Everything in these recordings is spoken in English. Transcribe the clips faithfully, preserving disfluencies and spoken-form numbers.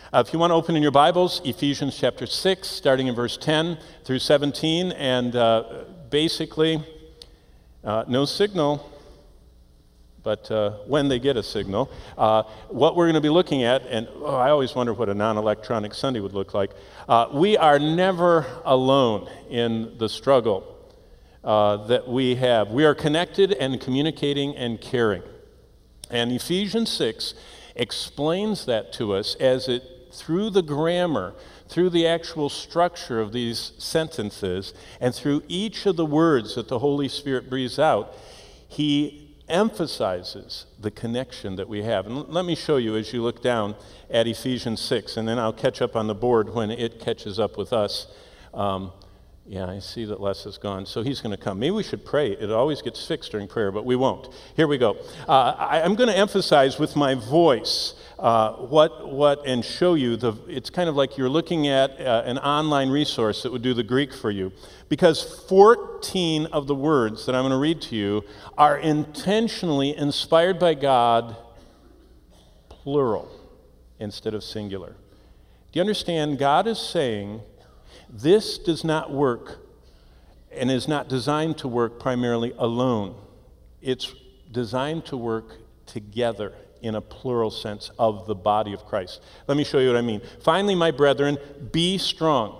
Uh, if you want to open in your Bibles, Ephesians chapter six, starting in verse ten through seventeen, and uh, basically, uh, no signal, but uh, when they get a signal, uh, what we're going to be looking at, and oh, I always wonder what a non-electronic Sunday would look like. Uh, we are never alone in the struggle uh, that we have. We are connected and communicating and caring. And Ephesians six explains that to us as it, through the grammar, through the actual structure of these sentences, and through each of the words that the Holy Spirit breathes out, he emphasizes the connection that we have. And let me show you as you look down at Ephesians six, and then I'll catch up on the board when it catches up with us. Um, yeah, I see that Les is gone, so he's going to come. Maybe we should pray. It always gets fixed during prayer, but we won't. Here we go. Uh, I, I'm going to emphasize with my voice uh, what, what, and show you, the. It's kind of like you're looking at uh, an online resource that would do the Greek for you, because fourteen of the words that I'm going to read to you are intentionally inspired by God, plural, instead of singular. Do you understand? God is saying, this does not work and is not designed to work primarily alone. It's designed to work together in a plural sense of the body of Christ. Let me show you what I mean. Finally, my brethren, be strong.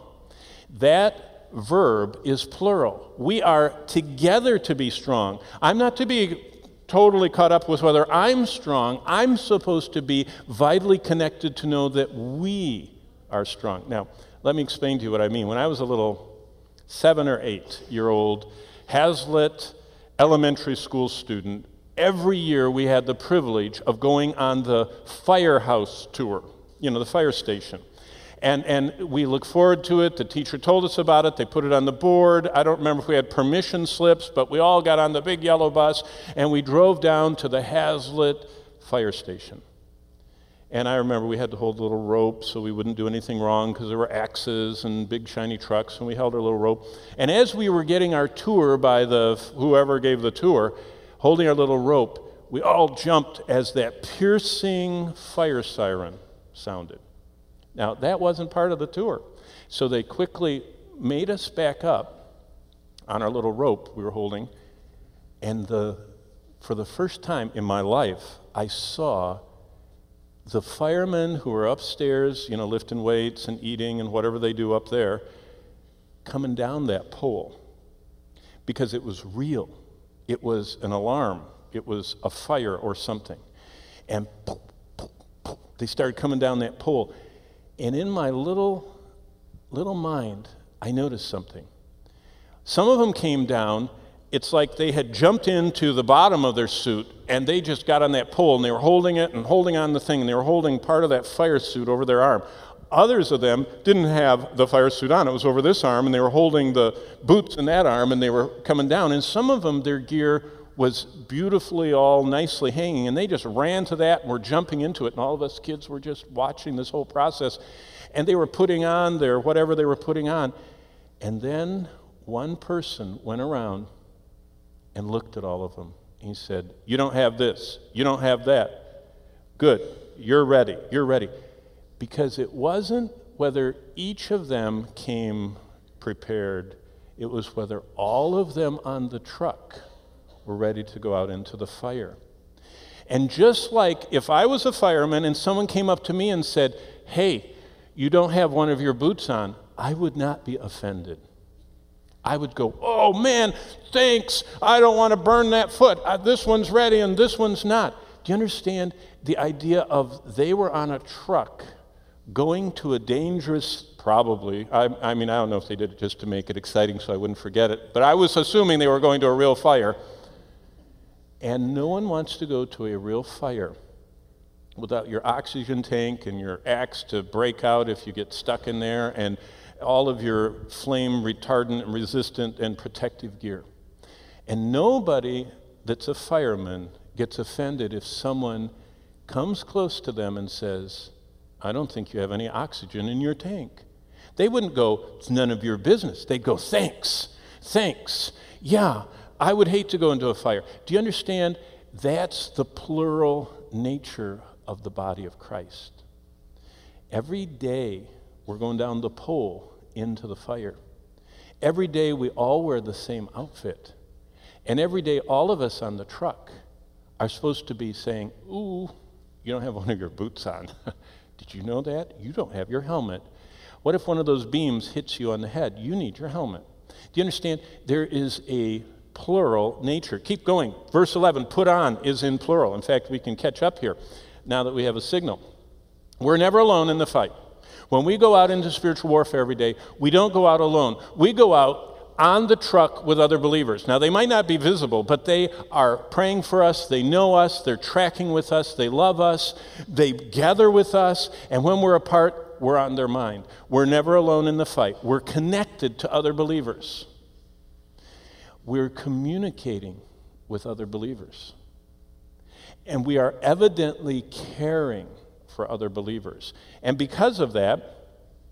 That verb is plural. We are together to be strong. I'm not to be totally caught up with whether I'm strong. I'm supposed to be vitally connected to know that we are strong. Now, let me explain to you what I mean. When I was a little seven or eight year old Hazlitt elementary school student, every year we had the privilege of going on the firehouse tour, you know, the fire station. And, and we look forward to it. The teacher told us about it. They put it on the board. I don't remember if we had permission slips, but we all got on the big yellow bus and we drove down to the Hazlitt fire station. And I remember we had to hold a little rope so we wouldn't do anything wrong because there were axes and big shiny trucks, and we held our little rope. And as we were getting our tour by the whoever gave the tour, holding our little rope, we all jumped as that piercing fire siren sounded. Now, that wasn't part of the tour. So they quickly made us back up on our little rope we were holding, and the for the first time in my life, I saw the firemen who were upstairs, you know, lifting weights and eating and whatever they do up there, coming down that pole, because it was real. It was an alarm. It was a fire or something. And poof, poof, poof, they started coming down that pole. And in my little, little mind, I noticed something. Some of them came down. It's like they had jumped into the bottom of their suit and they just got on that pole and they were holding it and holding on the thing and they were holding part of that fire suit over their arm. Others of them didn't have the fire suit on. It was over this arm and they were holding the boots in that arm and they were coming down. And some of them, their gear was beautifully all nicely hanging and they just ran to that and were jumping into it. And all of us kids were just watching this whole process. And they were putting on their whatever they were putting on. And then one person went around and looked at all of them. He said, you don't have this. You don't have that. Good. You're ready. You're ready. Because it wasn't whether each of them came prepared. It was whether all of them on the truck were ready to go out into the fire. And just like if I was a fireman and someone came up to me and said, hey, you don't have one of your boots on, I would not be offended. I would go, oh man, thanks. I don't want to burn that foot. Uh, this one's ready and this one's not. Do you understand the idea of they were on a truck going to a dangerous, probably, I, I mean, I don't know if they did it just to make it exciting so I wouldn't forget it, but I was assuming they were going to a real fire. And no one wants to go to a real fire without your oxygen tank and your axe to break out if you get stuck in there and all of your flame retardant and resistant and protective gear. And nobody that's a fireman gets offended if someone comes close to them and says, I don't think you have any oxygen in your tank. They wouldn't go, it's none of your business. They'd go, thanks, thanks. Yeah, I would hate to go into a fire. Do you understand? That's the plural nature of the body of Christ. Every day we're going down the pole into the fire. Every day we all wear the same outfit. And every day all of us on the truck are supposed to be saying, ooh, you don't have one of your boots on. Did you know that? You don't have your helmet. What if one of those beams hits you on the head? You need your helmet. Do you understand? There is a plural nature. Keep going. Verse eleven, put on is in plural. In fact, we can catch up here now that we have a signal. We're never alone in the fight. When we go out into spiritual warfare every day, we don't go out alone. We go out on the truck with other believers. Now, they might not be visible, but they are praying for us. They know us. They're tracking with us. They love us. They gather with us. And when we're apart, we're on their mind. We're never alone in the fight. We're connected to other believers. We're communicating with other believers. And we are evidently caring for other believers. And because of that,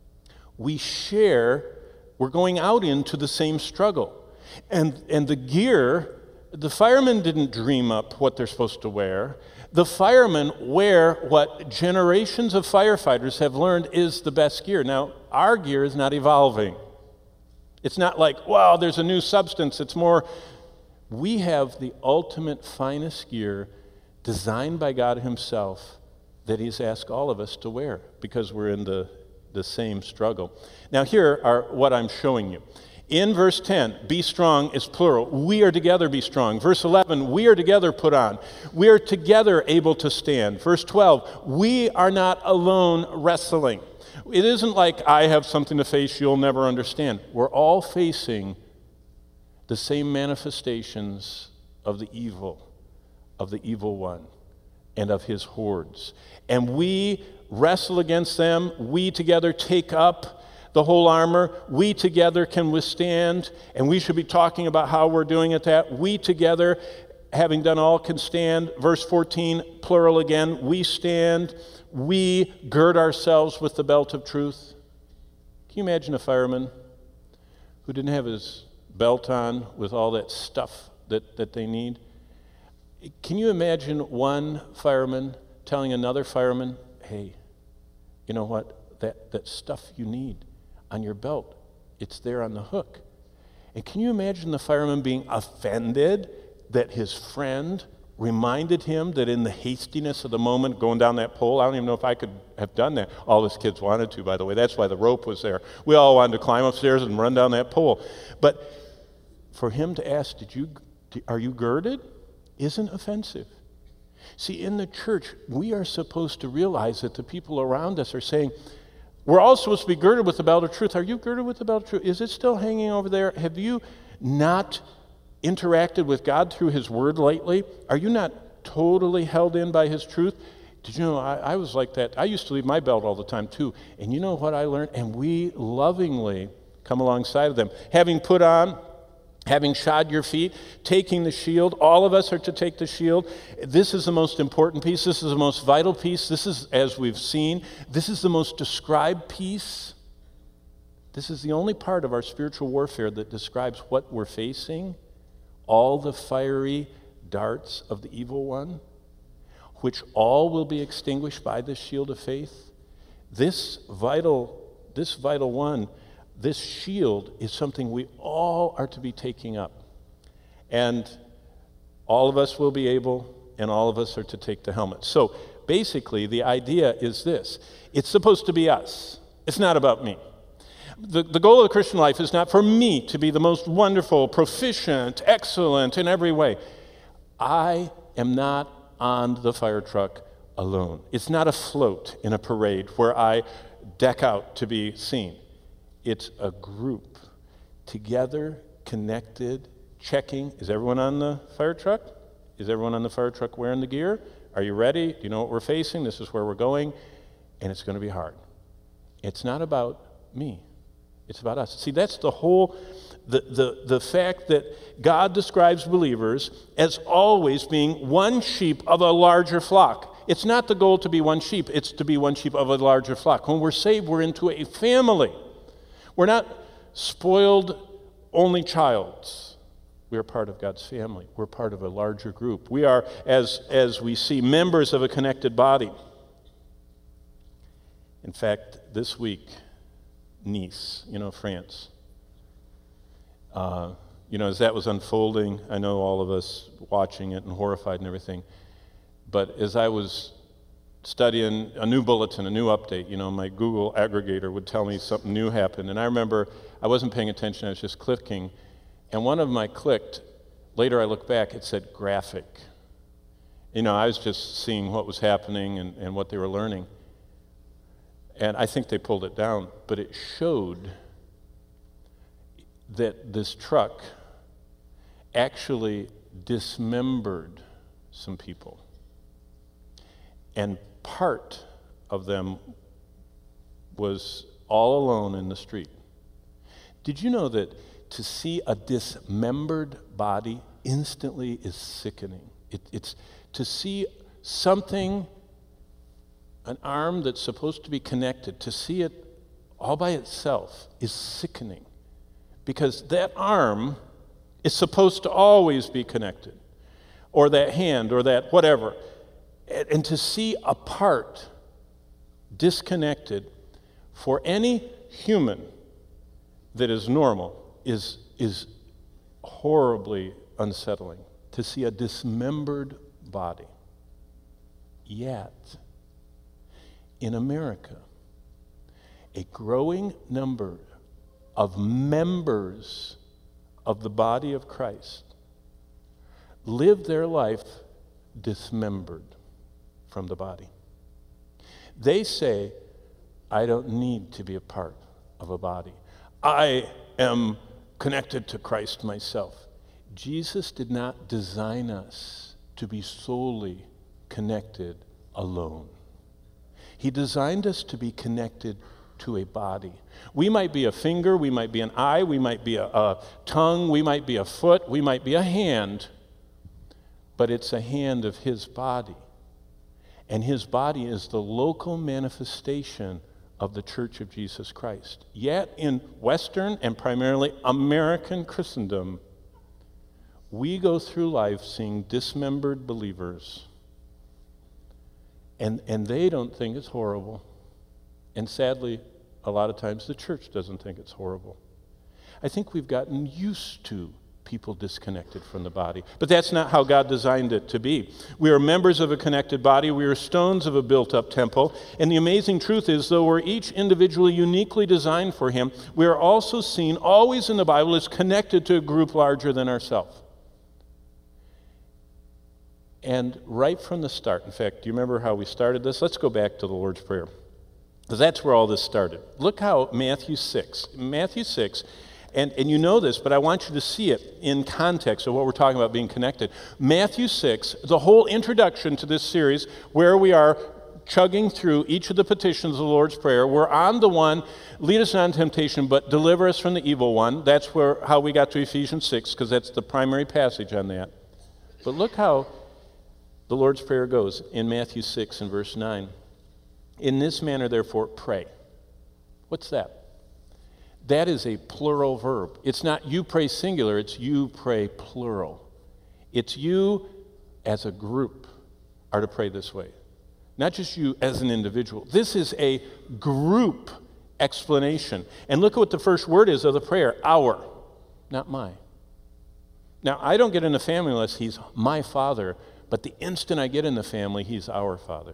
we share. We're going out into the same struggle. And, and the gear, the firemen didn't dream up what they're supposed to wear. The firemen wear what generations of firefighters have learned is the best gear. Now, our gear is not evolving. It's not like, wow, there's a new substance. It's more, we have the ultimate finest gear designed by God himself that he's asked all of us to wear because we're in the the same struggle. Now here are what I'm showing you. In verse ten, be strong is plural. We are together be strong. Verse eleven, we are together put on. We are together able to stand. Verse twelve, we are not alone wrestling. It isn't like I have something to face you'll never understand. We're all facing the same manifestations of the evil, of the evil one, and of his hordes. And we wrestle against them. We together take up the whole armor. We together can withstand, and we should be talking about how we're doing at that. We together, having done all, can stand. Verse fourteen, plural again. We stand. We gird ourselves with the belt of truth. Can you imagine a fireman who didn't have his belt on with all that stuff that, that they need? Can you imagine one fireman telling another fireman, hey, you know what, that, that stuff you need on your belt, it's there on the hook. And can you imagine the fireman being offended that his friend reminded him that in the hastiness of the moment going down that pole, I don't even know if I could have done that. All his kids wanted to, by the way. That's why the rope was there. We all wanted to climb upstairs and run down that pole. But for him to ask, "Did you? Are you girded?" isn't offensive. See, in the church, we are supposed to realize that the people around us are saying, we're all supposed to be girded with the belt of truth. Are you girded with the belt of truth? Is it still hanging over there? Have you not interacted with God through his word lately? Are you not totally held in by his truth? Did you know, I, I was like that. I used to leave my belt all the time too. And you know what I learned? And we lovingly come alongside of them. Having put on, having shod your feet, taking the shield. All of us are to take the shield. This is the most important piece. This is the most vital piece. This is, as we've seen, this is the most described piece. This is the only part of our spiritual warfare that describes what we're facing. All the fiery darts of the evil one, which all will be extinguished by the shield of faith. This vital, this vital one, this shield is something we all are to be taking up. And all of us will be able, and all of us are to take the helmet. So basically, the idea is this. It's supposed to be us. It's not about me. The, the goal of the Christian life is not for me to be the most wonderful, proficient, excellent in every way. I am not on the fire truck alone. It's not a float in a parade where I deck out to be seen. It's a group, together, connected, checking. Is everyone on the fire truck? Is everyone on the fire truck wearing the gear? Are you ready? Do you know what we're facing? This is where we're going. And it's going to be hard. It's not about me. It's about us. See, that's the whole, the, the, the fact that God describes believers as always being one sheep of a larger flock. It's not the goal to be one sheep. It's to be one sheep of a larger flock. When we're saved, we're into a family. We're not spoiled only childs. We are part of God's family. We're part of a larger group. We are, as, as we see, members of a connected body. In fact, this week, Nice, you know, France. Uh, you know, as that was unfolding, I know all of us watching it and horrified and everything, but as I was studying a new bulletin, a new update, you know, my Google aggregator would tell me something new happened, and I remember I wasn't paying attention, I was just clicking, and one of them I clicked, later I look back, it said graphic. You know, I was just seeing what was happening and, and what they were learning. And I think they pulled it down, but it showed that this truck actually dismembered some people. And part of them was all alone in the street. Did you know that to see a dismembered body instantly is sickening? It, it's to see something, an arm that's supposed to be connected, to see it all by itself is sickening. Because that arm is supposed to always be connected, or that hand, or that whatever. And, and to see a part disconnected for any human that is normal is, is horribly unsettling. To see a dismembered body. Yet, in America, a growing number of members of the body of Christ live their life dismembered from the body. They say, I don't need to be a part of a body. I am connected to Christ myself. Jesus did not design us to be solely connected alone. He designed us to be connected to a body. We might be a finger, we might be an eye, we might be a, a tongue, we might be a foot, we might be a hand, but it's a hand of his body. And his body is the local manifestation of the Church of Jesus Christ. Yet in Western and primarily American Christendom, we go through life seeing dismembered believers, and, and they don't think it's horrible. And sadly, a lot of times the church doesn't think it's horrible. I think we've gotten used to people disconnected from the body. But that's not how God designed it to be. We are members of a connected body. We are stones of a built-up temple. And the amazing truth is, though we're each individually uniquely designed for him, we are also seen always in the Bible as connected to a group larger than ourselves. And right from the start, in fact, do you remember how we started this? Let's go back to the Lord's Prayer, because that's where all this started. Look how Matthew six, Matthew six, and, and you know this, but I want you to see it in context of what we're talking about being connected. Matthew six, the whole introduction to this series, where we are chugging through each of the petitions of the Lord's Prayer. We're on the one, lead us not into temptation, but deliver us from the evil one. That's where how we got to Ephesians six, because that's the primary passage on that. But look how the Lord's Prayer goes in Matthew six and verse nine. In this manner, therefore, pray. What's that? That is a plural verb. It's not you pray singular, it's you pray plural. It's you as a group are to pray this way. Not just you as an individual. This is a group explanation. And look at what the first word is of the prayer, our, not my. Now, I don't get in the family unless he's my father, but the instant I get in the family, he's our Father.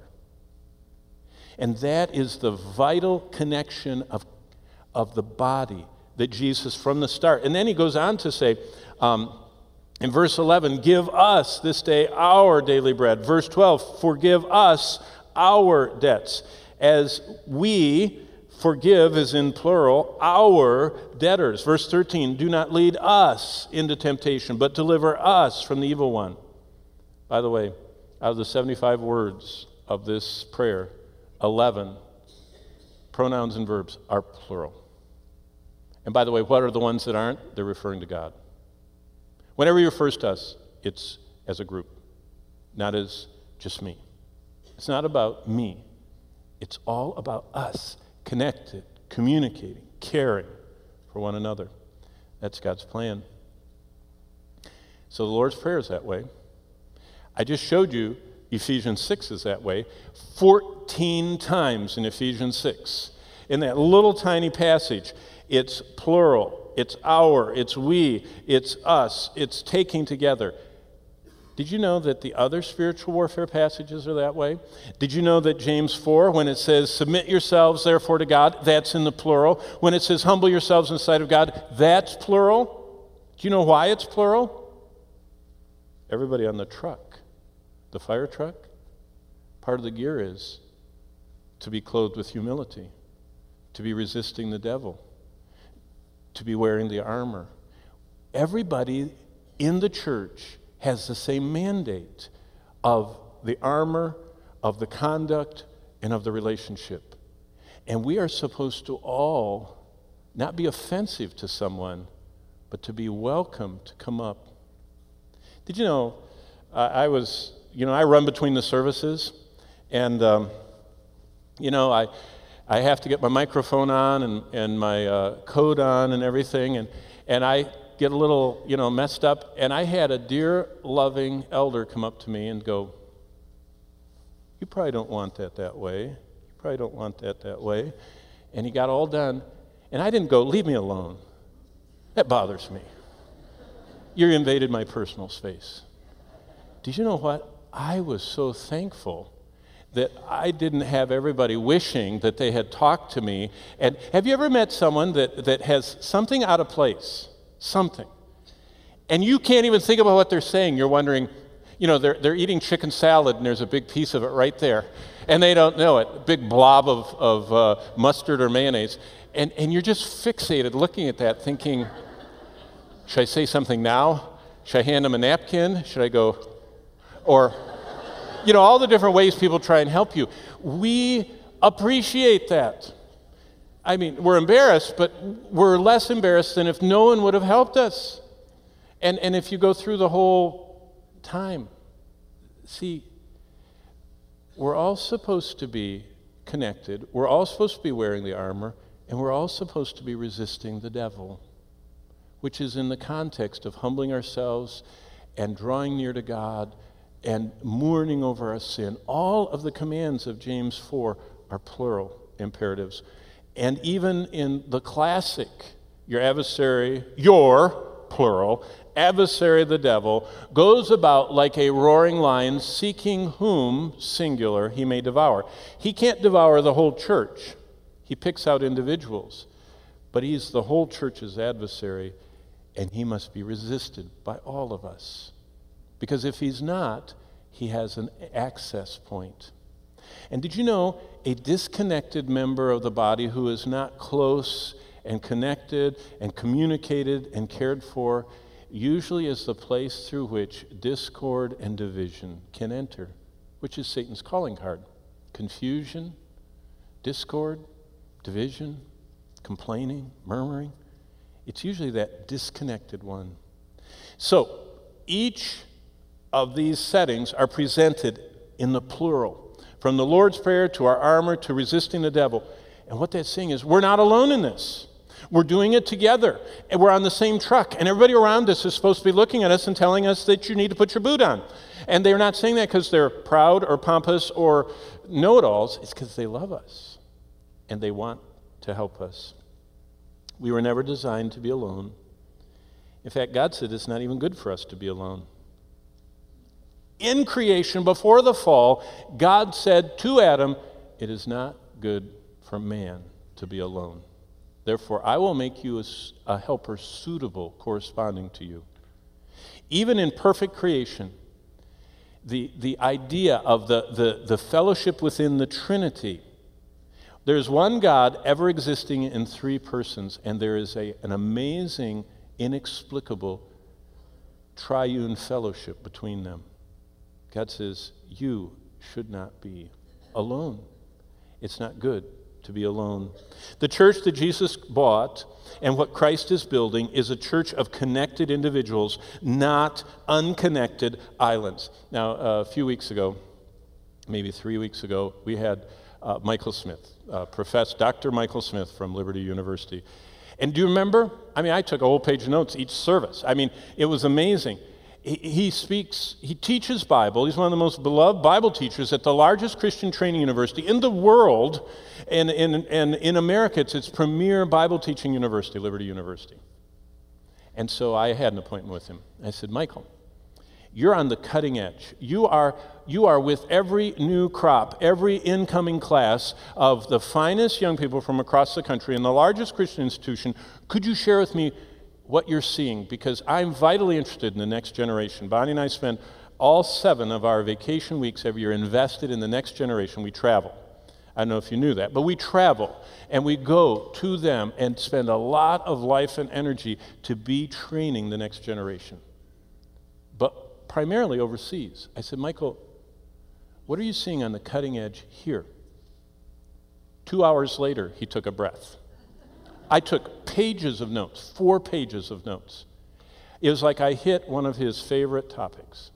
And that is the vital connection of, of the body that Jesus from the start. And then he goes on to say, um, in verse eleven, give us this day our daily bread. Verse twelve, forgive us our debts, as we forgive, as in plural, our debtors. Verse thirteen, do not lead us into temptation, but deliver us from the evil one. By the way, out of the seventy-five words of this prayer, eleven pronouns and verbs are plural. And by the way, what are the ones that aren't? They're referring to God. Whenever he refers to us, it's as a group, not as just me. It's not about me. It's all about us, connected, communicating, caring for one another. That's God's plan. So the Lord's Prayer is that way. I just showed you Ephesians six is that way. fourteen times in Ephesians six. In that little tiny passage, it's plural, it's our, it's we, it's us, it's taking together. Did you know that the other spiritual warfare passages are that way? Did you know that James four, when it says, submit yourselves therefore to God, that's in the plural. When it says, humble yourselves in the sight of God, that's plural. Do you know why it's plural? Everybody on the truck, the fire truck, part of the gear is to be clothed with humility, to be resisting the devil, to be wearing the armor. Everybody in the church has the same mandate of the armor, of the conduct, and of the relationship. And we are supposed to all not be offensive to someone, but to be welcome to come up. Did you know, uh, I was, you know, I run between the services, and, um, you know, I I have to get my microphone on and, and my uh, code on and everything, and, and I get a little, you know, messed up, and I had a dear, loving elder come up to me and go, you probably don't want that that way. You probably don't want that that way. And he got all done, and I didn't go, leave me alone. That bothers me. You invaded my personal space. Did you know what? I was so thankful that I didn't have everybody wishing that they had talked to me. And have you ever met someone that, that has something out of place? Something. And you can't even think about what they're saying. You're wondering, you know, they're, they're eating chicken salad and there's a big piece of it right there. And they don't know it, a big blob of, of uh, mustard or mayonnaise. And, and you're just fixated looking at that thinking, should I say something now? Should I hand them a napkin? Should I go, or, you know, all the different ways people try and help you. We appreciate that. I mean, we're embarrassed, but we're less embarrassed than if no one would have helped us. And, and if you go through the whole time, see, we're all supposed to be connected. We're all supposed to be wearing the armor, and we're all supposed to be resisting the devil, which is in the context of humbling ourselves and drawing near to God and mourning over our sin. All of the commands of James four are plural imperatives. And even in the classic, your adversary, your, plural, adversary the devil, goes about like a roaring lion, seeking whom, singular, he may devour. He can't devour the whole church. He picks out individuals. But he's the whole church's adversary, and he must be resisted by all of us. Because if he's not, he has an access point. And did you know a disconnected member of the body who is not close and connected and communicated and cared for usually is the place through which discord and division can enter, which is Satan's calling card. Confusion, discord, division, complaining, murmuring. It's usually that disconnected one. So each of these settings are presented in the plural. From the Lord's Prayer to our armor to resisting the devil. And what that's saying is we're not alone in this. We're doing it together. And we're on the same truck. And everybody around us is supposed to be looking at us and telling us that you need to put your boot on. And they're not saying that because they're proud or pompous or know-it-alls. It's because they love us. And they want to help us. We were never designed to be alone. In fact, God said it's not even good for us to be alone. In creation, before the fall, God said to Adam, it is not good for man to be alone. Therefore, I will make you a, a helper suitable, corresponding to you. Even in perfect creation, the, the idea of the, the, the fellowship within the Trinity, there's one God ever existing in three persons, and there is a, an amazing, inexplicable triune fellowship between them. God says, you should not be alone. It's not good to be alone. The church that Jesus bought and what Christ is building is a church of connected individuals, not unconnected islands. Now, a few weeks ago, maybe three weeks ago, we had uh, Michael Smith, uh, Professor Doctor Michael Smith from Liberty University. And do you remember? I mean, I took a whole page of notes each service. I mean, it was amazing. he, he speaks, he teaches Bible. He's one of the most beloved Bible teachers at the largest Christian training university in the world. And, and, and in America, it's its premier Bible teaching university, Liberty University. And so I had an appointment with him. I said, Michael, you're on the cutting edge. You are, you are with every new crop, every incoming class of the finest young people from across the country in the largest Christian institution. Could you share with me what you're seeing? Because I'm vitally interested in the next generation. Bonnie and I spend all seven of our vacation weeks every year invested in the next generation. We travel. I don't know if you knew that, but we travel and we go to them and spend a lot of life and energy to be training the next generation. But primarily overseas. I said, Michael, what are you seeing on the cutting edge here? Two hours later, he took a breath. I took pages of notes, four pages of notes. It was like I hit one of his favorite topics.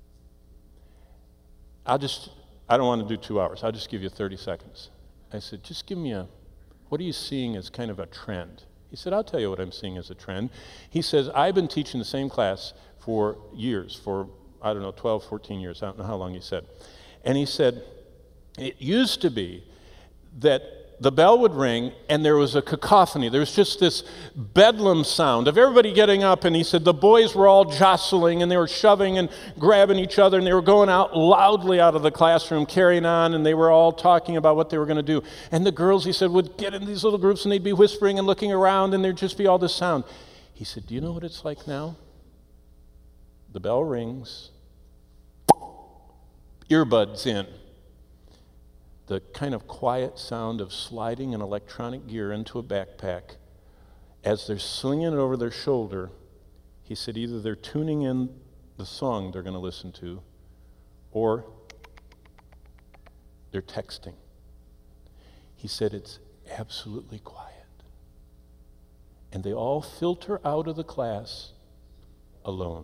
I'll just, I don't want to do two hours. I'll just give you thirty seconds. I said, just give me a, what are you seeing as kind of a trend? He said, I'll tell you what I'm seeing as a trend. He says, I've been teaching the same class for years, for, I don't know, twelve, fourteen years. I don't know how long he said. And he said, it used to be that the bell would ring and there was a cacophony. There was just this bedlam sound of everybody getting up, and he said the boys were all jostling and they were shoving and grabbing each other, and they were going out loudly out of the classroom, carrying on, and they were all talking about what they were going to do. And the girls, he said, would get in these little groups and they'd be whispering and looking around, and there'd just be all this sound. He said, do you know what it's like now? The bell rings, earbuds in. The kind of quiet sound of sliding an electronic gear into a backpack. As they're slinging it over their shoulder, he said either they're tuning in the song they're going to listen to, or they're texting. He said it's absolutely quiet. And they all filter out of the class alone.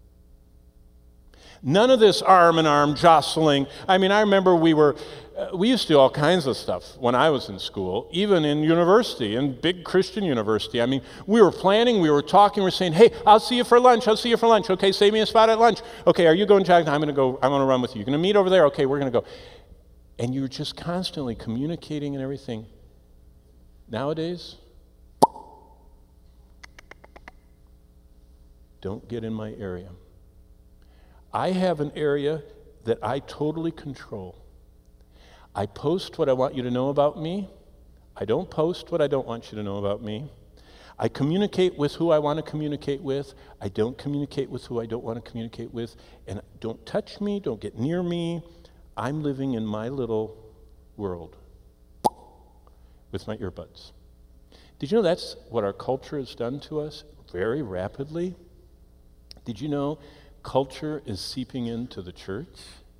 None of this arm in arm jostling. I mean, I remember we were, uh, we used to do all kinds of stuff when I was in school, even in university, in big Christian university. I mean, we were planning, we were talking, we were saying, hey, I'll see you for lunch, I'll see you for lunch. Okay, save me a spot at lunch. Okay, are you going, Jack? I'm going to go, I'm going to run with you. You're going to meet over there? Okay, we're going to go. And you were just constantly communicating and everything. Nowadays, don't get in my area. I have an area that I totally control. I post what I want you to know about me. I don't post what I don't want you to know about me. I communicate with who I want to communicate with. I don't communicate with who I don't want to communicate with. And don't touch me, don't get near me. I'm living in my little world with my earbuds. Did you know that's what our culture has done to us very rapidly? Did you know culture is seeping into the church?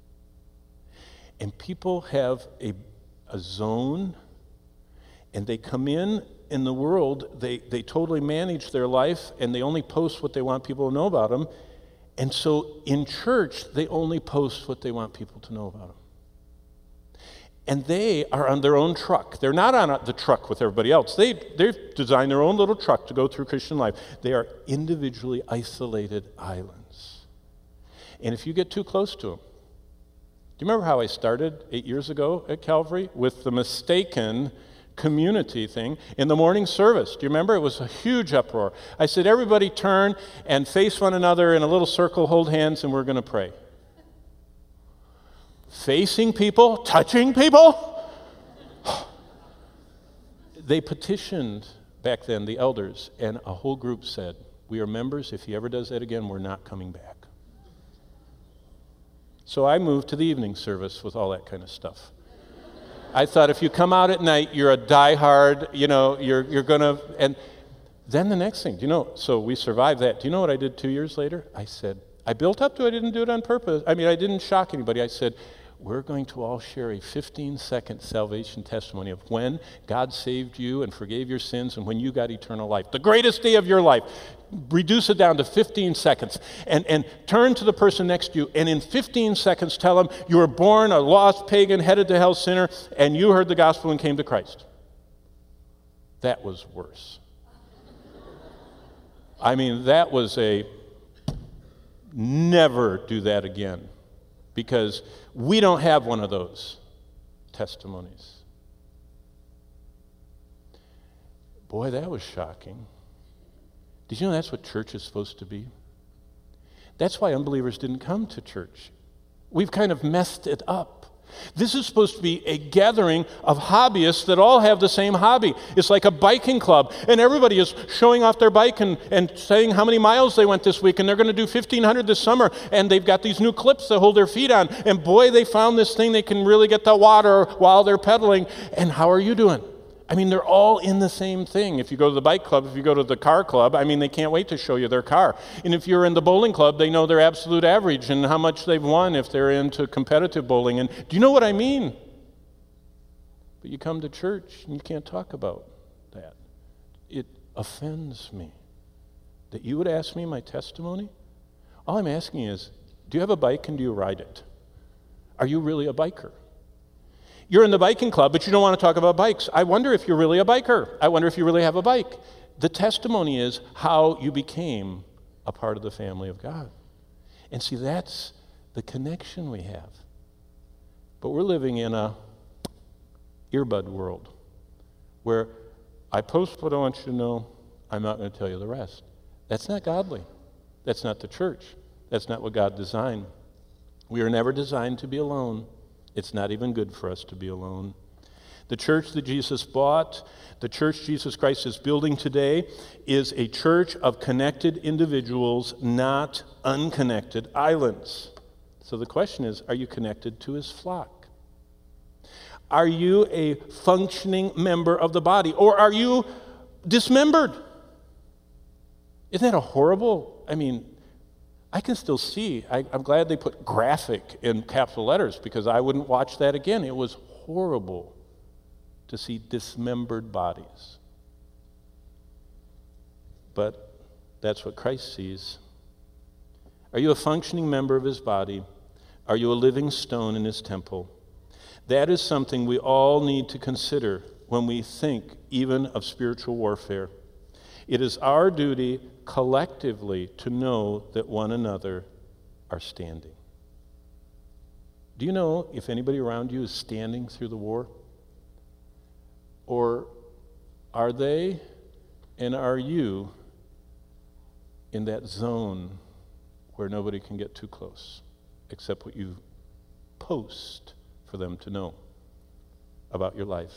And people have a, a zone, and they come in in the world, they, they totally manage their life, and they only post what they want people to know about them. And so in church, they only post what they want people to know about them. And they are on their own truck. They're not on the truck with everybody else. They, they've designed their own little truck to go through Christian life. They are individually isolated islands. And if you get too close to them, do you remember how I started eight years ago at Calvary with the mistaken community thing in the morning service? Do you remember? It was a huge uproar. I said, everybody turn and face one another in a little circle, hold hands, and we're going to pray. Facing people, touching people. They petitioned back then, the elders, and a whole group said, we are members. If he ever does that again, we're not coming back. So I moved to the evening service with all that kind of stuff. I thought if you come out at night, you're a diehard, you know, you're you're gonna, and then the next thing, do you know, so we survived that. Do you know what I did two years later? I said, I built up to it, I didn't do it on purpose. I mean, I didn't shock anybody. I said, we're going to all share a fifteen second salvation testimony of when God saved you and forgave your sins and when you got eternal life. The greatest day of your life. Reduce it down to fifteen seconds and, and turn to the person next to you, and in fifteen seconds tell them you were born a lost pagan, headed to hell sinner, and you heard the gospel and came to Christ. That was worse. I mean, that was a never do that again, because we don't have one of those testimonies. Boy, that was shocking. Did you know that's what church is supposed to be? That's why unbelievers didn't come to church. We've kind of messed it up. This is supposed to be a gathering of hobbyists that all have the same hobby. It's like a biking club, and everybody is showing off their bike and, and saying how many miles they went this week, and they're going to do fifteen hundred this summer, and they've got these new clips that hold their feet on, and boy, they found this thing they can really get the water while they're pedaling, and how are you doing? I mean, they're all in the same thing. If you go to the bike club, if you go to the car club, I mean, they can't wait to show you their car. And if you're in the bowling club, they know their absolute average and how much they've won if they're into competitive bowling. And do you know what I mean? But you come to church and you can't talk about that. It offends me that you would ask me my testimony. All I'm asking is, do you have a bike and do you ride it? Are you really a biker? You're in the biking club, but you don't want to talk about bikes. I wonder if you're really a biker. I wonder if you really have a bike. The testimony is how you became a part of the family of God. And see, that's the connection we have. But we're living in a earbud world where I post what I want you to know, I'm not going to tell you the rest. That's not godly. That's not the church. That's not what God designed. We are never designed to be alone. It's not even good for us to be alone. The church that Jesus bought, the church Jesus Christ is building today, is a church of connected individuals, not unconnected islands. So the question is, are you connected to his flock? Are you a functioning member of the body, or are you dismembered? Isn't that a horrible, I mean, I can still see, I, I'm glad they put graphic in capital letters because I wouldn't watch that again. It was horrible to see dismembered bodies. But that's what Christ sees. Are you a functioning member of his body? Are you a living stone in his temple? That is something we all need to consider when we think even of spiritual warfare. It is our duty collectively to know that one another are standing. Do you know if anybody around you is standing through the war? Or are they and are you in that zone where nobody can get too close except what you post for them to know about your life?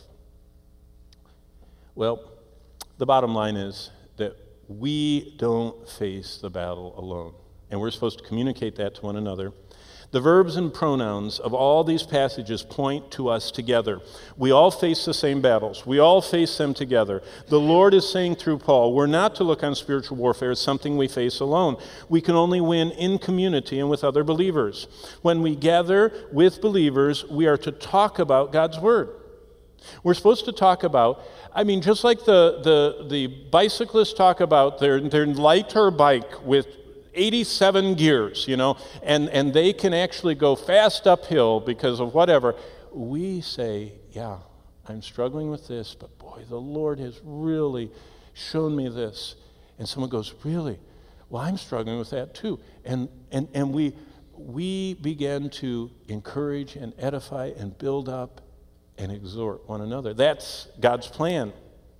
Well, the bottom line is that we don't face the battle alone, and we're supposed to communicate that to one another. The verbs and pronouns of all these passages point to us together. We all face the same battles. We all face them together. The Lord is saying through Paul, we're not to look on spiritual warfare as something we face alone. We can only win in community and with other believers. When we gather with believers, we are to talk about God's Word. We're supposed to talk about, I mean, just like the, the, the bicyclists talk about their, their lighter bike with eighty-seven gears, you know, and, and they can actually go fast uphill because of whatever. We say, yeah, I'm struggling with this, but boy, the Lord has really shown me this. And someone goes, really? Well, I'm struggling with that too. And, and, and we, we begin to encourage and edify and build up and exhort one another. That's God's plan.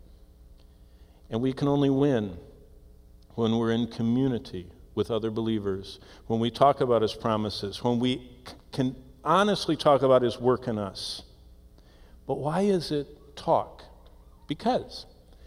And we can only win when we're in community with other believers, when we talk about his promises, when we can honestly talk about his work in us. But why is it talk? Because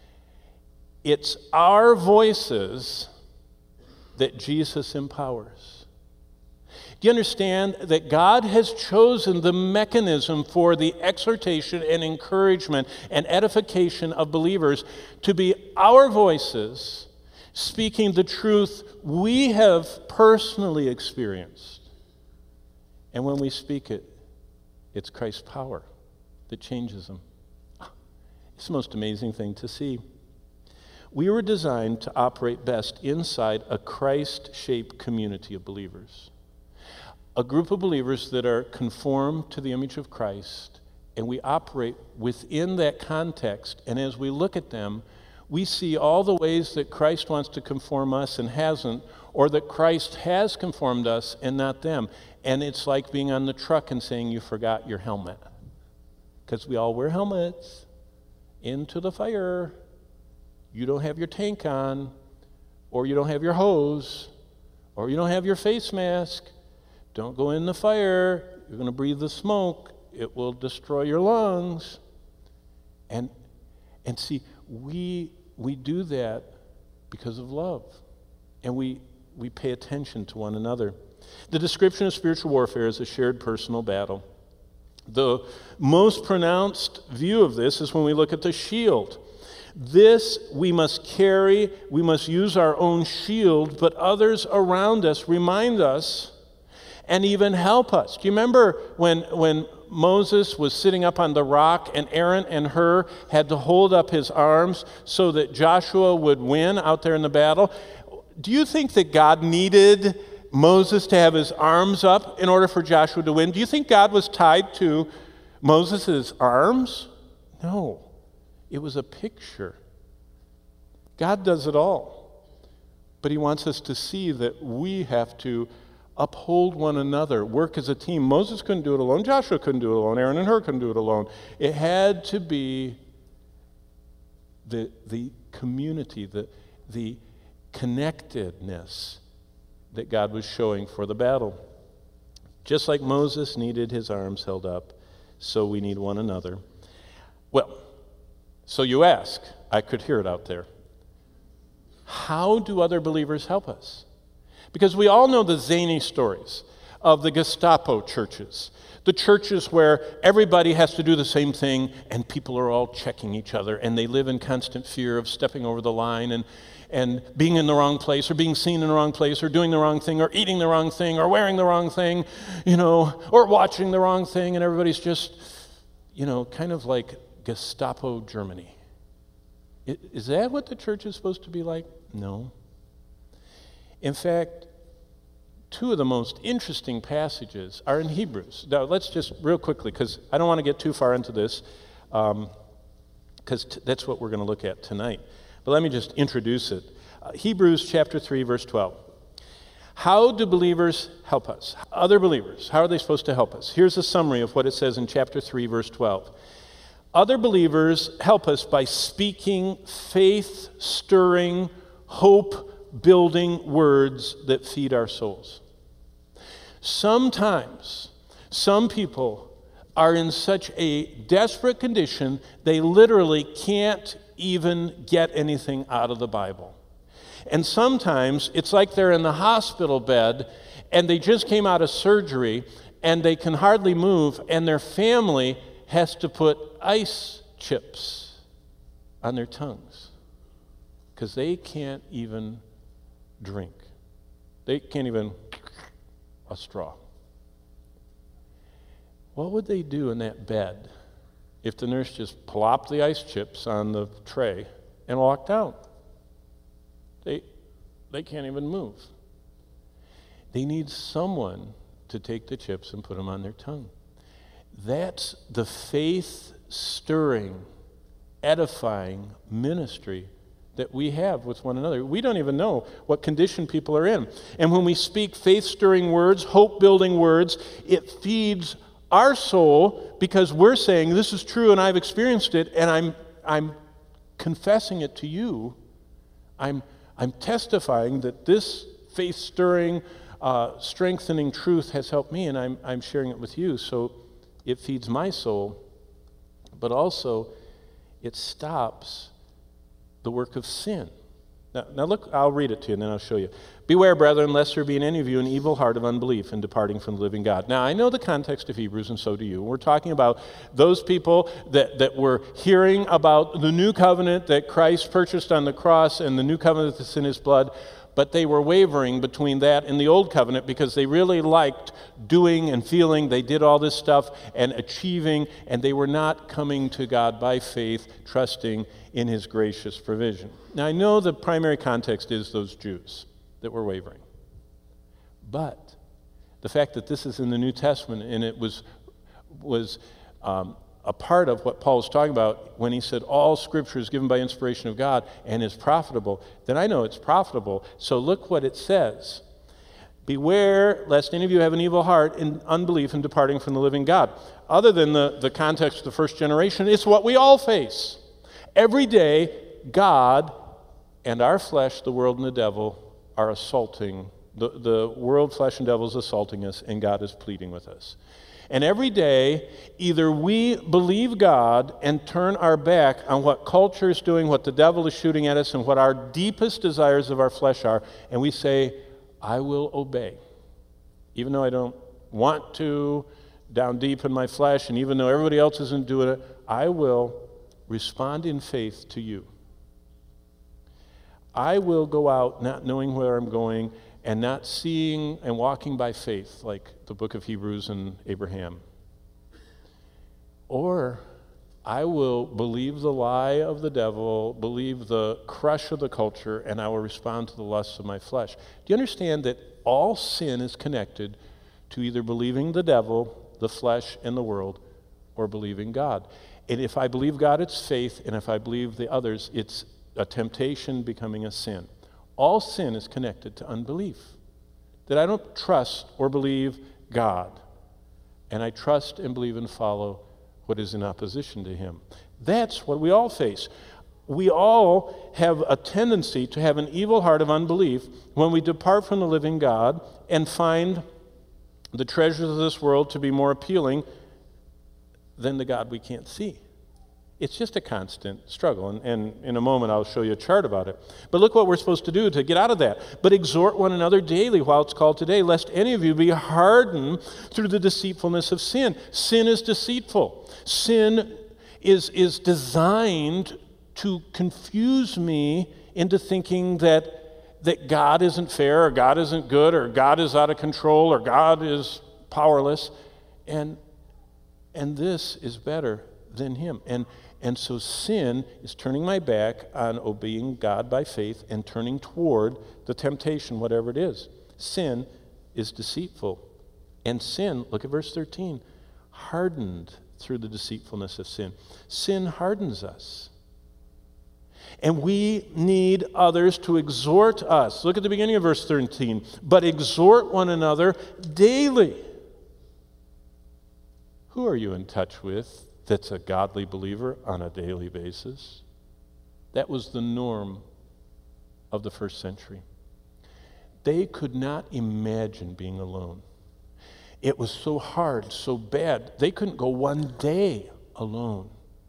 it's our voices that Jesus empowers. Do you understand that God has chosen the mechanism for the exhortation and encouragement and edification of believers to be our voices speaking the truth we have personally experienced? And when we speak it, it's Christ's power that changes them. It's the most amazing thing to see. We were designed to operate best inside a Christ-shaped community of believers. A group of believers that are conformed to the image of Christ, and we operate within that context, and as we look at them, we see all the ways that Christ wants to conform us and hasn't, or that Christ has conformed us and not them. And it's like being on the truck and saying you forgot your helmet. Because we all wear helmets. Into the fire. You don't have your tank on, or you don't have your hose, or you don't have your face mask. Don't go in the fire. You're going to breathe the smoke. It will destroy your lungs. And and see, we we do that because of love. And we we pay attention to one another. The description of spiritual warfare is a shared personal battle. The most pronounced view of this is when we look at the shield. This we must carry, we must use our own shield, but others around us remind us and even help us. Do you remember when, when Moses was sitting up on the rock and Aaron and Hur had to hold up his arms so that Joshua would win out there in the battle? Do you think that God needed Moses to have his arms up in order for Joshua to win? Do you think God was tied to Moses' arms? No. It was a picture. God does it all. But he wants us to see that we have to uphold one another, work as a team. Moses couldn't do it alone. Joshua couldn't do it alone. Aaron and Hur couldn't do it alone. It had to be the, the community, the, the connectedness that God was showing for the battle. Just like Moses needed his arms held up, so we need one another. Well, so you ask, I could hear it out there. How do other believers help us? Because we all know the zany stories of the Gestapo churches, the churches where everybody has to do the same thing and people are all checking each other and they live in constant fear of stepping over the line and and being in the wrong place or being seen in the wrong place or doing the wrong thing or eating the wrong thing or wearing the wrong thing, you know, or watching the wrong thing, and everybody's just, you know, kind of like Gestapo Germany. Is that what the church is supposed to be like? No. In fact, two of the most interesting passages are in Hebrews. Now, let's just real quickly, because I don't want to get too far into this, because um, t- that's what we're going to look at tonight. But let me just introduce it. Uh, Hebrews chapter three, verse twelve. How do believers help us? Other believers, how are they supposed to help us? Here's a summary of what it says in chapter three, verse twelve. Other believers help us by speaking faith-stirring, hope-building words that feed our souls. Sometimes, some people are in such a desperate condition, they literally can't even get anything out of the Bible. And sometimes it's like they're in the hospital bed and they just came out of surgery and they can hardly move, and their family has to put ice chips on their tongues because they can't even drink. They can't even a straw. What would they do in that bed if the nurse just plopped the ice chips on the tray and walked out? They, they can't even move. They need someone to take the chips and put them on their tongue. That's the faith-stirring, edifying ministry that we have with one another. We don't even know what condition people are in. And when we speak faith-stirring words, hope-building words, it feeds our soul because we're saying, this is true and I've experienced it, and I'm I'm confessing it to you. I'm I'm testifying that this faith-stirring, uh, strengthening truth has helped me, and I'm I'm sharing it with you. So it feeds my soul, but also it stops the work of sin. Now, now look, I'll read it to you and then I'll show you. Beware, brethren, lest there be in any of you an evil heart of unbelief in departing from the living God. Now, I know the context of Hebrews, and so do you. We're talking about those people that, that were hearing about the new covenant that Christ purchased on the cross and the new covenant that's in his blood, but they were wavering between that and the old covenant because they really liked doing and feeling. They did all this stuff and achieving, and they were not coming to God by faith, trusting in his gracious provision. Now, I know the primary context is those Jews that were wavering. But the fact that this is in the New Testament and it was, was um, a part of what Paul was talking about when he said all Scripture is given by inspiration of God and is profitable, then I know it's profitable. So look what it says. Beware lest any of you have an evil heart in unbelief and departing from the living God. Other than the, the context of the first generation, it's what we all face. Every day, God and our flesh, the world and the devil, are assaulting. The, the world, flesh, and devil is assaulting us, and God is pleading with us. And every day, either we believe God and turn our back on what culture is doing, what the devil is shooting at us, and what our deepest desires of our flesh are, and we say, I will obey. Even though I don't want to, down deep in my flesh, and even though everybody else isn't doing it, I will respond in faith to you. I will go out not knowing where I'm going and not seeing and walking by faith like the book of Hebrews and Abraham. Or I will believe the lie of the devil, believe the crush of the culture, and I will respond to the lusts of my flesh. Do you understand that all sin is connected to either believing the devil, the flesh, and the world, or believing God? And if I believe God, it's faith, and if I believe the others, it's a temptation becoming a sin. All sin is connected to unbelief. That I don't trust or believe God, and I trust and believe and follow what is in opposition to him. That's what we all face. We all have a tendency to have an evil heart of unbelief when we depart from the living God and find the treasures of this world to be more appealing than the God we can't see. It's just a constant struggle, and, and in a moment I'll show you a chart about it. But look what we're supposed to do to get out of that. But exhort one another daily while it's called today, lest any of you be hardened through the deceitfulness of sin. Sin is deceitful. Sin is, is designed to confuse me into thinking that, that God isn't fair, or God isn't good, or God is out of control, or God is powerless. And, and this is better than him. And And so sin is turning my back on obeying God by faith and turning toward the temptation, whatever it is. Sin is deceitful. And sin, look at verse thirteen, hardened through the deceitfulness of sin. Sin hardens us. And we need others to exhort us. Look at the beginning of verse thirteen. But exhort one another daily. Who are you in touch with that's a godly believer on a daily basis? That was the norm of the first century. They could not imagine being alone. It was so hard, so bad. They couldn't go one day alone.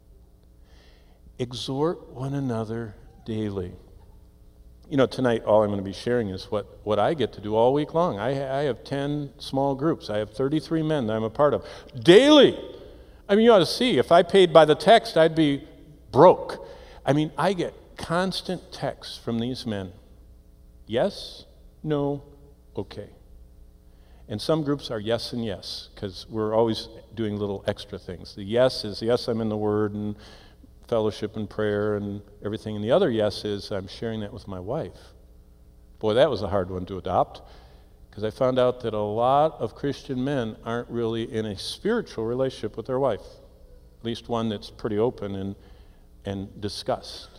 Exhort one another daily. You know, tonight all I'm going to be sharing is what, what I get to do all week long. I, I have ten small groups. I have thirty-three men that I'm a part of. Daily! I mean, you ought to see, if I paid by the text, I'd be broke. I mean, I get constant texts from these men. Yes, no, okay. And some groups are yes and yes, because we're always doing little extra things. The yes is, yes, I'm in the Word and fellowship and prayer and everything. And the other yes is, I'm sharing that with my wife. Boy, that was a hard one to adopt, because I found out that a lot of Christian men aren't really in a spiritual relationship with their wife, at least one that's pretty open and, and discussed.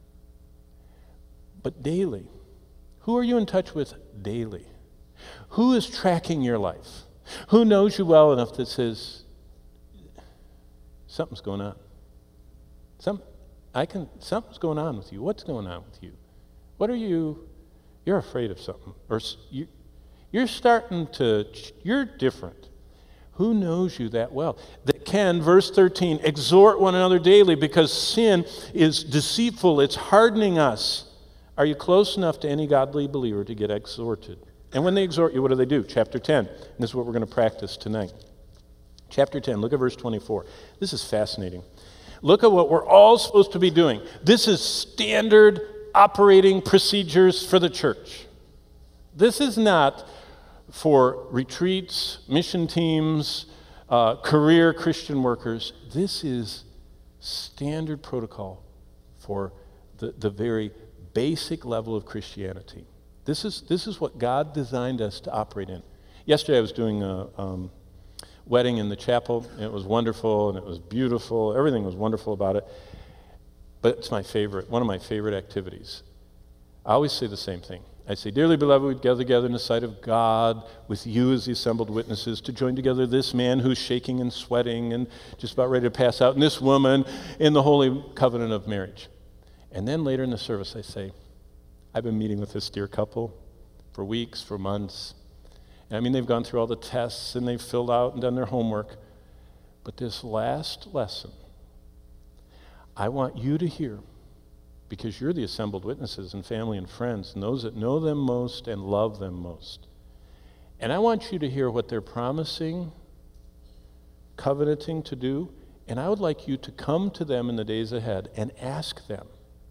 But daily, who are you in touch with daily? Who is tracking your life? Who knows you well enough that says, something's going on? Some, I can, something's going on with you. What's going on with you? What are you, you're afraid of something, or you, You're starting to, you're different. Who knows you that well? That can, verse thirteen, exhort one another daily, because sin is deceitful. It's hardening us. Are you close enough to any godly believer to get exhorted? And when they exhort you, what do they do? Chapter ten. And this is what we're going to practice tonight. Chapter ten, look at verse twenty-four. This is fascinating. Look at what we're all supposed to be doing. This is standard operating procedures for the church. This is not for retreats, mission teams, uh, career Christian workers. This is standard protocol for the, the very basic level of Christianity. This is, this is what God designed us to operate in. Yesterday I was doing a, um, wedding in the chapel, and it was wonderful, and it was beautiful. Everything was wonderful about it. But it's my favorite, one of my favorite activities. I always say the same thing. I say, dearly beloved, we gather together in the sight of God with you as the assembled witnesses to join together this man who's shaking and sweating and just about ready to pass out, and this woman in the holy covenant of marriage. And then later in the service, I say, I've been meeting with this dear couple for weeks, for months. And I mean, they've gone through all the tests, and they've filled out and done their homework. But this last lesson, I want you to hear, because you're the assembled witnesses and family and friends and those that know them most and love them most. And I want you to hear what they're promising, covenanting to do, and I would like you to come to them in the days ahead and ask them,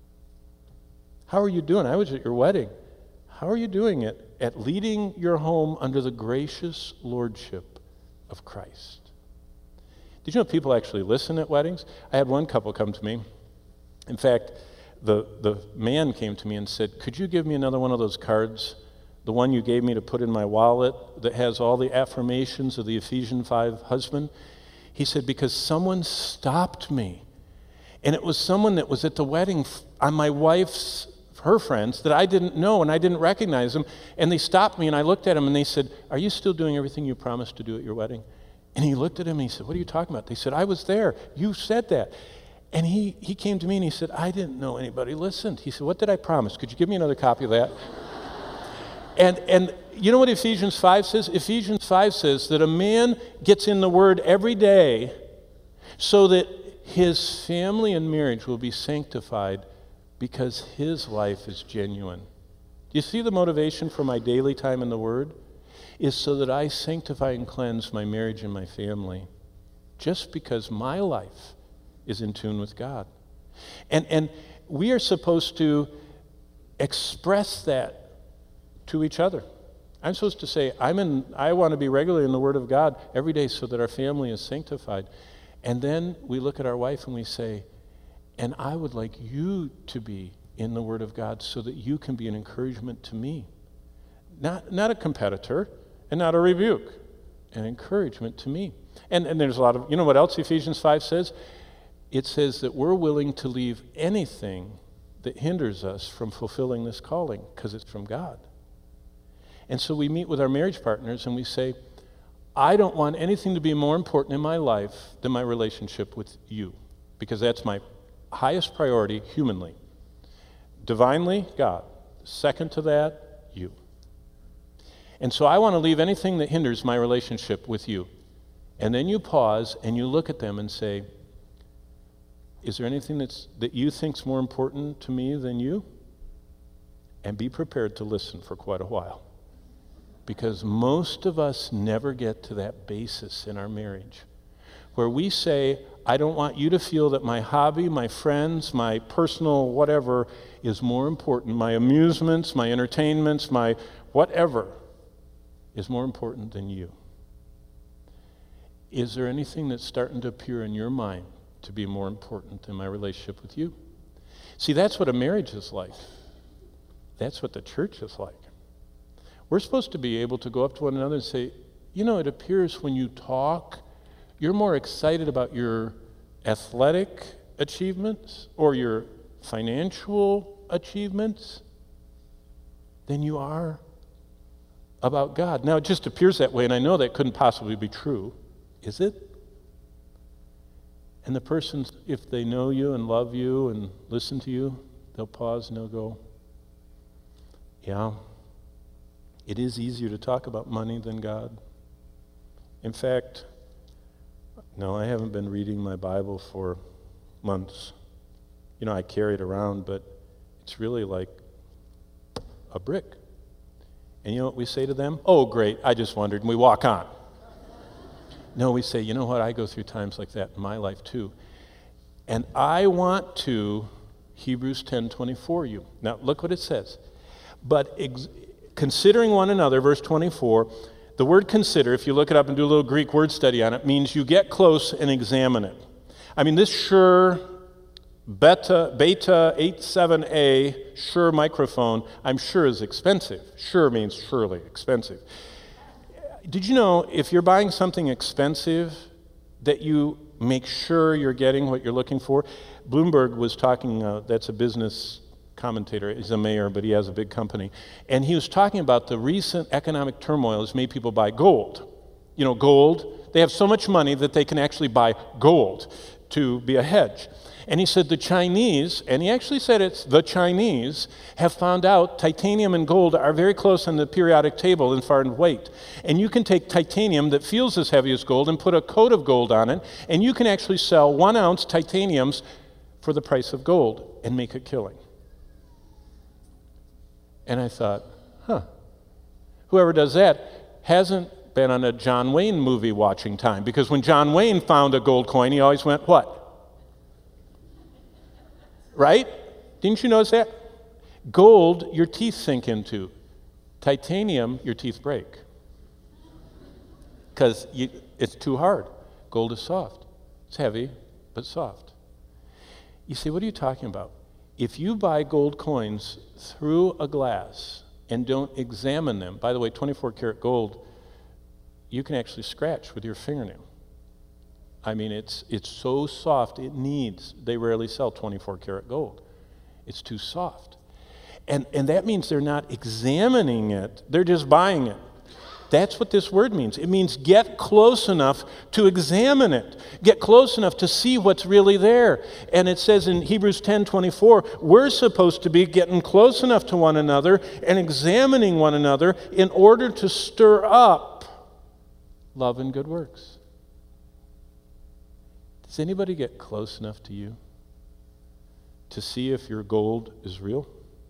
how are you doing? I was at your wedding. How are you doing it at leading your home under the gracious lordship of Christ? Did you know people actually listen at weddings? I had one couple come to me. In fact, the, the man came to me and said, could you give me another one of those cards, the one you gave me to put in my wallet that has all the affirmations of the Ephesians five husband? He said, because someone stopped me. And it was someone that was at the wedding on my wife's, her friends, that I didn't know and I didn't recognize them. And they stopped me and I looked at him and they said, are you still doing everything you promised to do at your wedding? And he looked at him and he said, what are you talking about? They said, I was there. You said that. And he, he came to me and he said, I didn't know anybody listened. He said, what did I promise? Could you give me another copy of that? and and you know what Ephesians five says? Ephesians five says that a man gets in the Word every day so that his family and marriage will be sanctified because his life is genuine. Do you see the motivation for my daily time in the Word? Is so that I sanctify and cleanse my marriage and my family just because my life is in tune with God. And, and we are supposed to express that to each other. I'm supposed to say, I'm in, I want to be regularly in the Word of God every day so that our family is sanctified. And then we look at our wife and we say, and I would like you to be in the Word of God so that you can be an encouragement to me. Not, not a competitor and not a rebuke, an encouragement to me. And, and there's a lot of, you know what else Ephesians five says? It says that we're willing to leave anything that hinders us from fulfilling this calling because it's from God. And so we meet with our marriage partners and we say, I don't want anything to be more important in my life than my relationship with you, because that's my highest priority humanly. Divinely, God. Second to that, you. And so I want to leave anything that hinders my relationship with you. And then you pause and you look at them and say, is there anything that's, that you think's more important to me than you? And be prepared to listen for quite a while. Because most of us never get to that basis in our marriage where we say, I don't want you to feel that my hobby, my friends, my personal whatever is more important. My amusements, my entertainments, my whatever is more important than you. Is there anything that's starting to appear in your mind to be more important than my relationship with you? See, that's what a marriage is like. That's what the church is like. We're supposed to be able to go up to one another and say, you know, it appears when you talk, you're more excited about your athletic achievements or your financial achievements than you are about God. Now, it just appears that way, and I know that couldn't possibly be true. Is it? And the person, if they know you and love you and listen to you, they'll pause and they'll go, yeah, it is easier to talk about money than God. In fact, no, I haven't been reading my Bible for months. You know, I carry it around, but it's really like a brick. And you know what we say to them? Oh, great, I just wondered, and we walk on. No, we say, you know what, I go through times like that in my life too. And I want to, Hebrews ten twenty-four you. Now, look what it says. But ex- considering one another, verse twenty-four, the word consider, if you look it up and do a little Greek word study on it, means you get close and examine it. I mean, this Shure Beta, Beta eighty-seven A Shure microphone, I'm sure is expensive. Sure means surely expensive. Did you know if you're buying something expensive that you make sure you're getting what you're looking for? Bloomberg was talking, uh, that's a business commentator, he's a mayor, but he has a big company, and he was talking about the recent economic turmoil has made people buy gold. You know, gold, they have so much money that they can actually buy gold to be a hedge. And he said the Chinese, and he actually said it's the Chinese, have found out titanium and gold are very close on the periodic table in far in weight. And you can take titanium that feels as heavy as gold and put a coat of gold on it, and you can actually sell one ounce titaniums for the price of gold and make a killing. And I thought, huh, whoever does that hasn't been on a John Wayne movie watching time, because when John Wayne found a gold coin, he always went, what? Right? Didn't you notice that? Gold, your teeth sink into. Titanium, your teeth break. Because it's too hard. Gold is soft. It's heavy, but soft. You say, what are you talking about? If you buy gold coins through a glass and don't examine them, by the way, twenty-four karat gold, you can actually scratch with your fingernail. I mean, it's it's so soft, it needs, they rarely sell twenty-four karat gold. It's too soft. And, and that means they're not examining it, they're just buying it. That's what this word means. It means get close enough to examine it. Get close enough to see what's really there. And it says in Hebrews ten twenty-four, we're supposed to be getting close enough to one another and examining one another in order to stir up love and good works. Does anybody get close enough to you to see if your gold is real?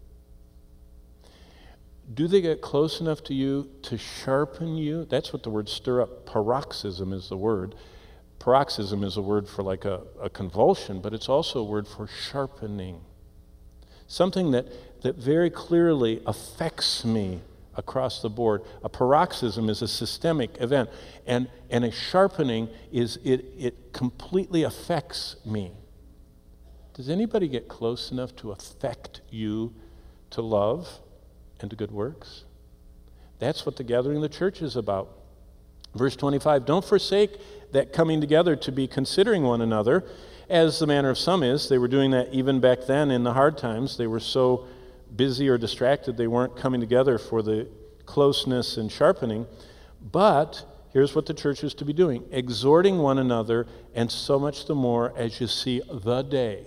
Do they get close enough to you to sharpen you? That's what the word stir up, paroxysm is the word. Paroxysm is a word for like a, a convulsion, but it's also a word for sharpening. Something that, that very clearly affects me across the board. A paroxysm is a systemic event, and, and a sharpening is it, it completely affects me. Does anybody get close enough to affect you to love and to good works? That's what the gathering of the church is about. Verse twenty-five, don't forsake that coming together to be considering one another, as the manner of some is. They were doing that even back then in the hard times. They were so busy or distracted, they weren't coming together for the closeness and sharpening. But here's what the church is to be doing: exhorting one another, and so much the more as you see the day.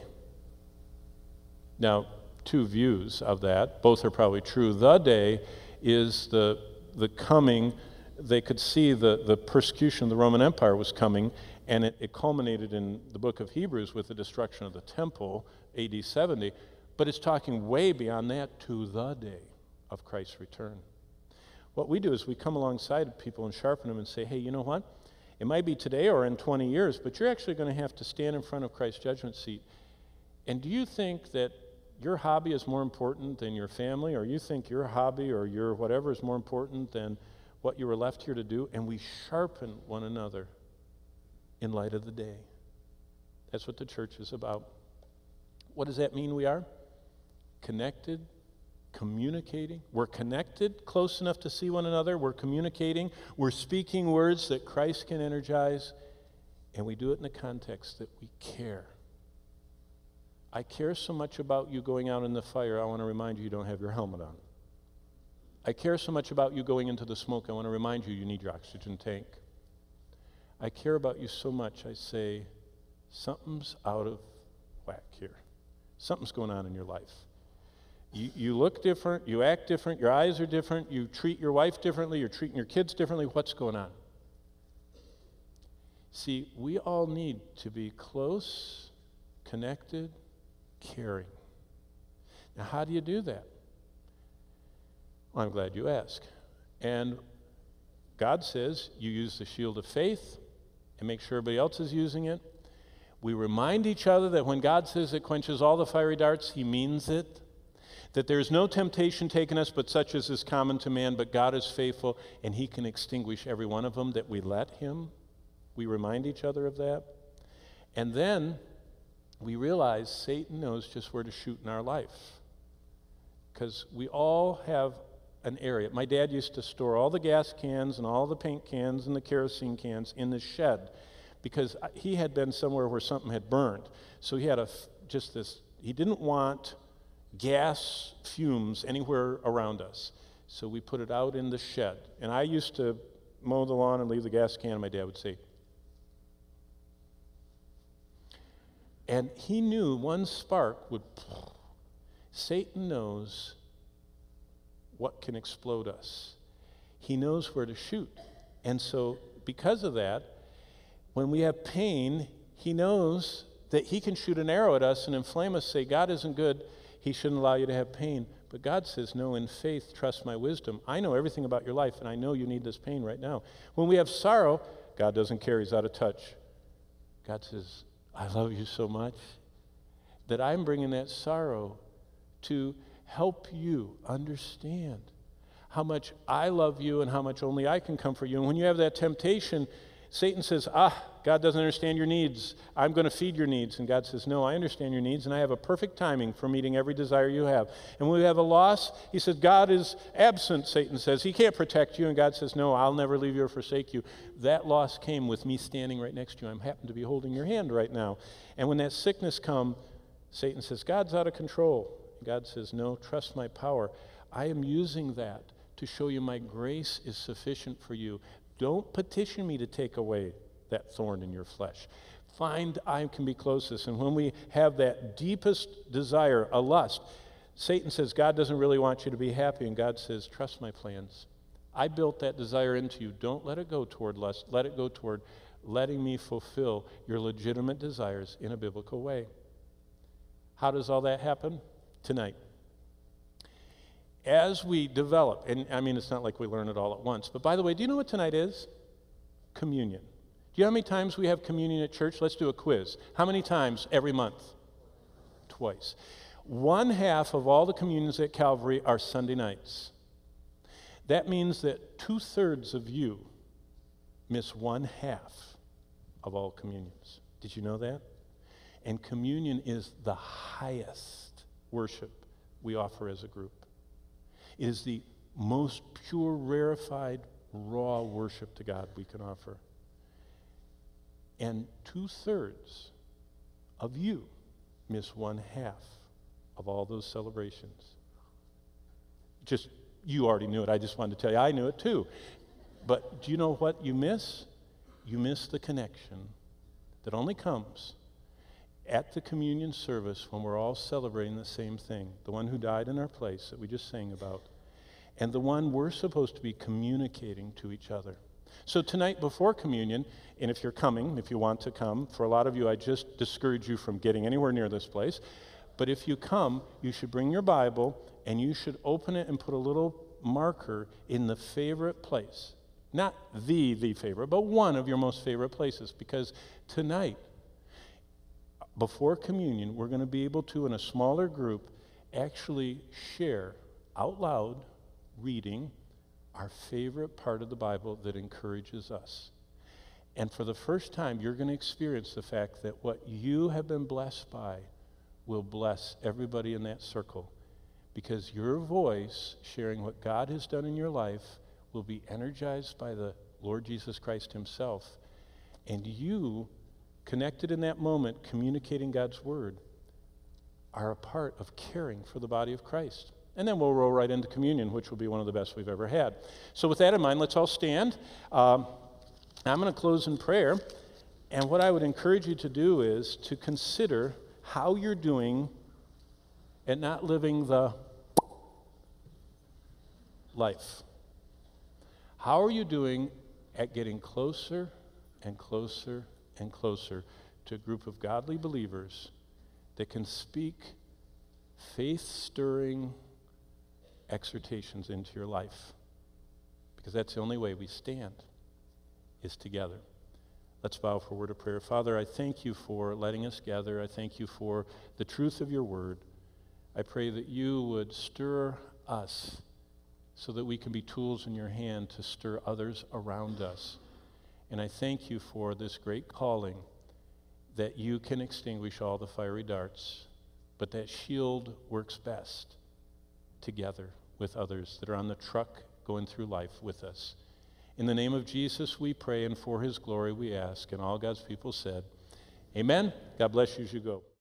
Now, two views of that, both are probably true. The day is the the coming. They could see the, the persecution of the Roman Empire was coming, and it, it culminated in the book of Hebrews with the destruction of the temple, A D seventy. But it's talking way beyond that to the day of Christ's return. What we do is we come alongside people and sharpen them and say, hey, you know what? It might be today or in twenty years, but you're actually going to have to stand in front of Christ's judgment seat. And do you think that your hobby is more important than your family, or you think your hobby or your whatever is more important than what you were left here to do? And we sharpen one another in light of the day. That's what the church is about. What does that mean we are? Connected, communicating. We're connected close enough to see one another. We're communicating. We're speaking words that Christ can energize. And we do it in the context that we care. I care so much about you going out in the fire, I want to remind you you don't have your helmet on. I care so much about you going into the smoke, I want to remind you you need your oxygen tank. I care about you so much, I say, something's out of whack here. Something's going on in your life. You, you look different, you act different, your eyes are different, you treat your wife differently, you're treating your kids differently. What's going on? See, we all need to be close, connected, caring. Now, how do you do that? Well, I'm glad you asked. And God says you use the shield of faith and make sure everybody else is using it. We remind each other that when God says it quenches all the fiery darts, he means it. That there is no temptation taken us but such as is common to man, but God is faithful and he can extinguish every one of them, that we let him. We remind each other of that. And then we realize Satan knows just where to shoot in our life. Because we all have an area. My dad used to store all the gas cans and all the paint cans and the kerosene cans in the shed because he had been somewhere where something had burned. So he had a, just this, he didn't want gas fumes anywhere around us. So we put it out in the shed. And I used to mow the lawn and leave the gas can, and my dad would say. And he knew one spark would, Satan knows what can explode us. He knows where to shoot. And so because of that, when we have pain, he knows that he can shoot an arrow at us and inflame us, say, God isn't good, he shouldn't allow you to have pain. But God says, no, in faith, trust my wisdom. I know everything about your life, and I know you need this pain right now. When we have sorrow, God doesn't care, he's out of touch. God says, I love you so much that I'm bringing that sorrow to help you understand how much I love you and how much only I can comfort you. And when you have that temptation, Satan says, ah, God doesn't understand your needs. I'm going to feed your needs. And God says, no, I understand your needs, and I have a perfect timing for meeting every desire you have. And when we have a loss, he says, God is absent, Satan says. He can't protect you. And God says, no, I'll never leave you or forsake you. That loss came with me standing right next to you. I happen to be holding your hand right now. And when that sickness comes, Satan says, God's out of control. God says, no, trust my power. I am using that to show you my grace is sufficient for you. Don't petition me to take away that thorn in your flesh. Find I can be closest. And when we have that deepest desire, a lust, Satan says, God doesn't really want you to be happy. And God says, trust my plans. I built that desire into you. Don't let it go toward lust. Let it go toward letting me fulfill your legitimate desires in a biblical way. How does all that happen? Tonight. As we develop, and I mean, it's not like we learn it all at once, but by the way, do you know what tonight is? Communion. Do you know how many times we have communion at church? Let's do a quiz. How many times every month? Twice. One half of all the communions at Calvary are Sunday nights. That means that two-thirds of you miss one half of all communions. Did you know that? And communion is the highest worship we offer as a group. It is the most pure, rarefied, raw worship to God we can offer. And two-thirds of you miss one half of all those celebrations. Just, you already knew it. I just wanted to tell you I knew it too. But do you know what you miss? You miss the connection that only comes at the communion service when we're all celebrating the same thing, the one who died in our place that we just sang about, and the one we're supposed to be communicating to each other. So tonight before communion, and if you're coming, if you want to come, for a lot of you I just discourage you from getting anywhere near this place, but if you come, you should bring your Bible and you should open it and put a little marker in the favorite place. Not the, the favorite, but one of your most favorite places, because tonight, before communion, we're going to be able to, in a smaller group, actually share out loud, reading, our favorite part of the Bible that encourages us. And for the first time, you're going to experience the fact that what you have been blessed by will bless everybody in that circle, because your voice, sharing what God has done in your life, will be energized by the Lord Jesus Christ himself. And you, connected in that moment, communicating God's word, are a part of caring for the body of Christ. And then we'll roll right into communion, which will be one of the best we've ever had. So with that in mind, let's all stand. Um, I'm going to close in prayer. And what I would encourage you to do is to consider how you're doing at not living the life. How are you doing at getting closer and closer and closer to a group of godly believers that can speak faith-stirring exhortations into your life? Because that's the only way we stand, is together. Let's bow for a word of prayer. Father, I thank you for letting us gather. I thank you for the truth of your word. I pray that you would stir us so that we can be tools in your hand to stir others around us. And I thank you for this great calling that you can extinguish all the fiery darts, but that shield works best together with others that are on the truck going through life with us. In the name of Jesus we pray, and for his glory we ask. And all God's people said, amen. God bless you as you go.